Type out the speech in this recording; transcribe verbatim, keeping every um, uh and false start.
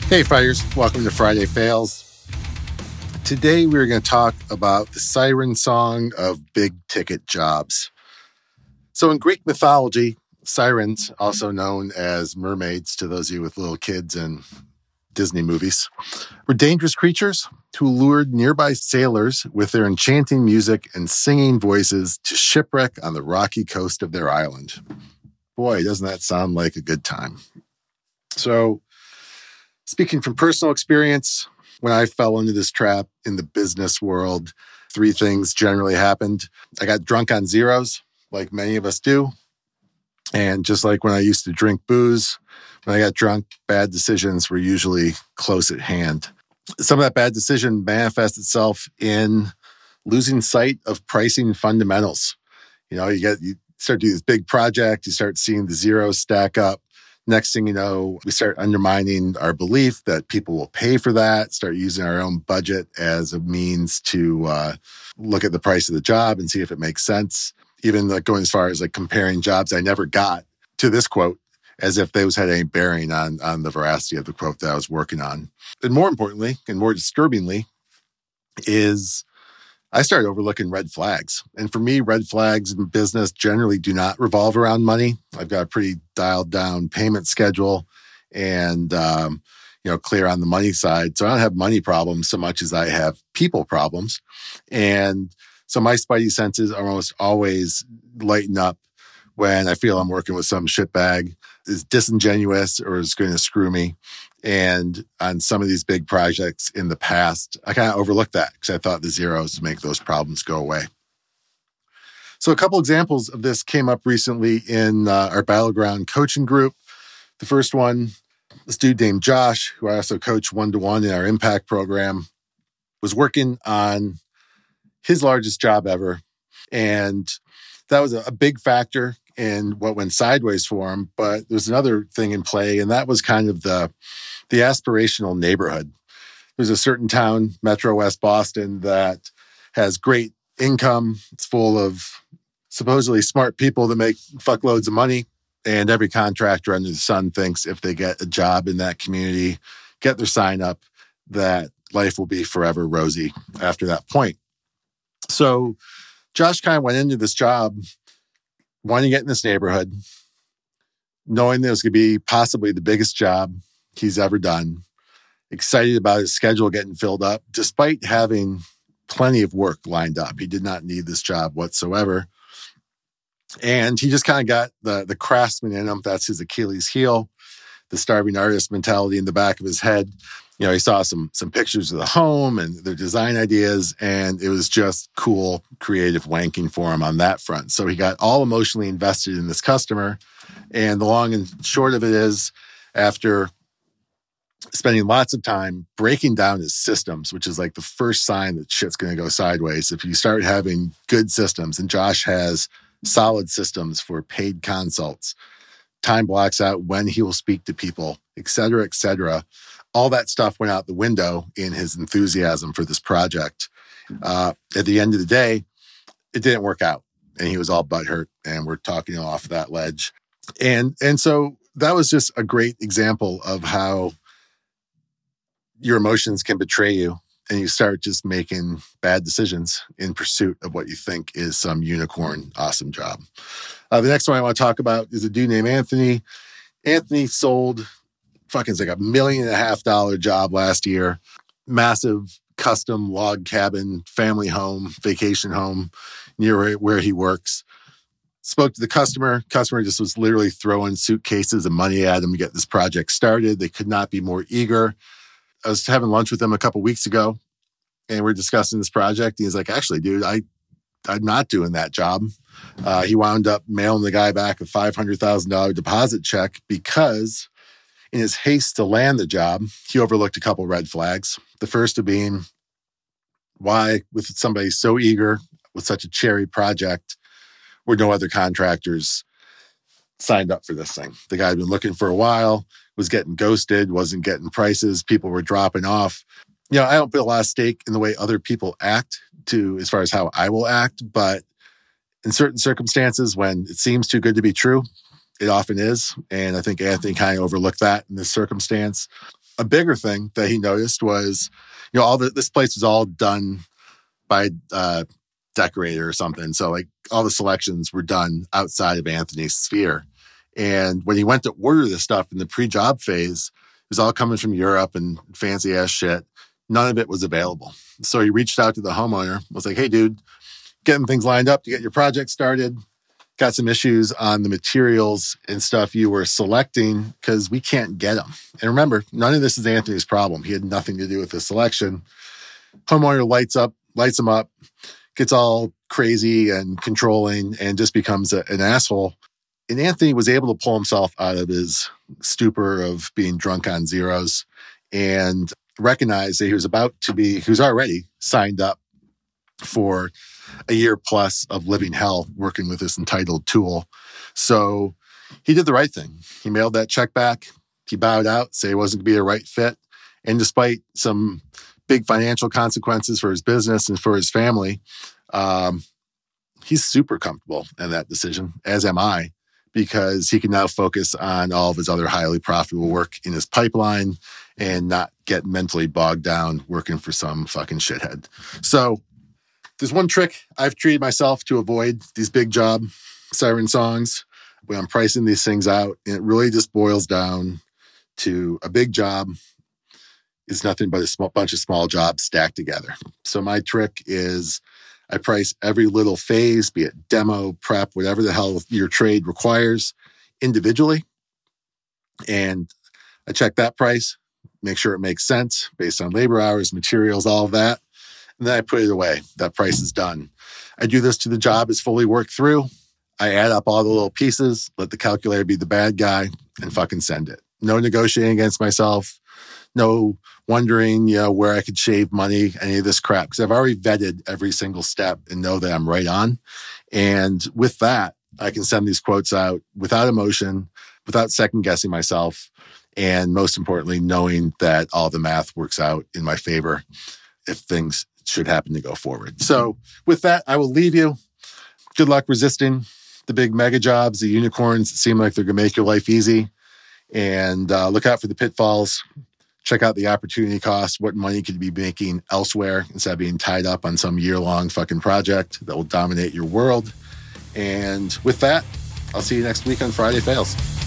Hey, fighters. Welcome to Friday Fails. Today, we're going to talk about the siren song of big ticket jobs. So in Greek mythology, sirens, also known as mermaids to those of you with little kids and Disney movies, were dangerous creatures who lured nearby sailors with their enchanting music and singing voices to shipwreck on the rocky coast of their island. Boy, doesn't that sound like a good time. So, speaking from personal experience, when I fell into this trap in the business world, three things generally happened. I got drunk on zeros, like many of us do. And just like when I used to drink booze, when I got drunk, bad decisions were usually close at hand. Some of that bad decision manifests itself in losing sight of pricing fundamentals. You know, you get you start doing this big project, you start seeing the zeros stack up. Next thing you know, we start undermining our belief that people will pay for that, start using our own budget as a means to uh, look at the price of the job and see if it makes sense. Even like going as far as like comparing jobs I never got to this quote as if those had any bearing on, on the veracity of the quote that I was working on. And more importantly, and more disturbingly, is I started overlooking red flags. And for me, red flags in business generally do not revolve around money. I've got a pretty dialed down payment schedule and, um, you know, clear on the money side. So I don't have money problems so much as I have people problems. And so my spidey senses are almost always lighten up when I feel I'm working with some shitbag is disingenuous or is going to screw me. And on some of these big projects in the past, I kind of overlooked that because I thought the zeros would make those problems go away. So a couple examples of this came up recently in uh, our Battleground coaching group. The first one, this dude named Josh, who I also coach one-to-one in our impact program, was working on his largest job ever. And that was a big factor in what went sideways for him. But there's another thing in play, and that was kind of the the aspirational neighborhood. There's a certain town, Metro West Boston, that has great income. It's full of supposedly smart people that make fuckloads of money. And every contractor under the sun thinks if they get a job in that community, get their sign up, that life will be forever rosy after that point. So Josh kind of went into this job wanting to get in this neighborhood, knowing that it was going to be possibly the biggest job he's ever done, excited about his schedule getting filled up, despite having plenty of work lined up. He did not need this job whatsoever. And he just kind of got the, the craftsman in him. That's his Achilles heel, the starving artist mentality in the back of his head. You know, he saw some some pictures of the home and their design ideas, and it was just cool, creative wanking for him on that front. So he got all emotionally invested in this customer. And the long and short of it is, after spending lots of time breaking down his systems, which is like the first sign that shit's going to go sideways. If you start having good systems, and Josh has solid systems for paid consults, time blocks out when he will speak to people, et cetera, et cetera. All that stuff went out the window in his enthusiasm for this project. Uh, at the end of the day, it didn't work out, and he was all butthurt, and we're talking off that ledge. And, and so that was just a great example of how your emotions can betray you, and you start just making bad decisions in pursuit of what you think is some unicorn awesome job. Uh, the next one I want to talk about is a dude named Anthony. Anthony sold fucking like a million and a half dollar job last year. Massive custom log cabin, family home, vacation home near where he works. Spoke to the customer. Customer just was literally throwing suitcases of money at him to get this project started. They could not be more eager. I was having lunch with him a couple weeks ago, and we're discussing this project. He's like, actually, dude, I, I'm not doing that job. Uh, he wound up mailing the guy back a five hundred thousand dollars deposit check because in his haste to land the job, he overlooked a couple red flags. The first of being, why, with somebody so eager with such a cherry project, were no other contractors signed up for this thing? The guy had been looking for a while, was getting ghosted, wasn't getting prices, people were dropping off. You know, I don't put a lot of stake in the way other people act to as far as how I will act, but in certain circumstances when it seems too good to be true, it often is. And I think Anthony kind of overlooked that in this circumstance. A bigger thing that he noticed was, you know, all the, this place was all done by uh decorator or something. So like all the selections were done outside of Anthony's sphere. And when he went to order this stuff in the pre-job phase, it was all coming from Europe and fancy ass shit. None of it was available. So he reached out to the homeowner, was like, hey dude, getting things lined up to get your project started. Got some issues on the materials and stuff you were selecting because we can't get them. And remember, none of this is Anthony's problem. He had nothing to do with the selection. Homeowner lights up, lights him up, gets all crazy and controlling and just becomes a, an asshole. And Anthony was able to pull himself out of his stupor of being drunk on zeros and recognize that he was about to be, he was already signed up for a year plus of living hell working with this entitled tool. So he did the right thing. He mailed that check back. He bowed out, said it wasn't going to be a right fit. And despite some big financial consequences for his business and for his family, um, he's super comfortable in that decision, as am I, because he can now focus on all of his other highly profitable work in his pipeline and not get mentally bogged down working for some fucking shithead. So there's one trick I've treated myself to avoid these big job siren songs when I'm pricing these things out. And it really just boils down to a big job is nothing but a small bunch of small jobs stacked together. So my trick is I price every little phase, be it demo, prep, whatever the hell your trade requires individually. And I check that price, make sure it makes sense based on labor hours, materials, all of that. And then I put it away. That price is done. I do this till the job is fully worked through. I add up all the little pieces, let the calculator be the bad guy, and fucking send it. No negotiating against myself. No wondering, you know, where I could shave money, any of this crap. Because I've already vetted every single step and know that I'm right on. And with that, I can send these quotes out without emotion, without second guessing myself. And most importantly, knowing that all the math works out in my favor if things should happen to go forward. So with that, I will leave you. Good luck resisting the big mega jobs, the unicorns that seem like they're going to make your life easy. And uh, look out for the pitfalls. Check out the opportunity cost. What money could you be making elsewhere instead of being tied up on some year-long fucking project that will dominate your world. And with that, I'll see you next week on Friday Fails.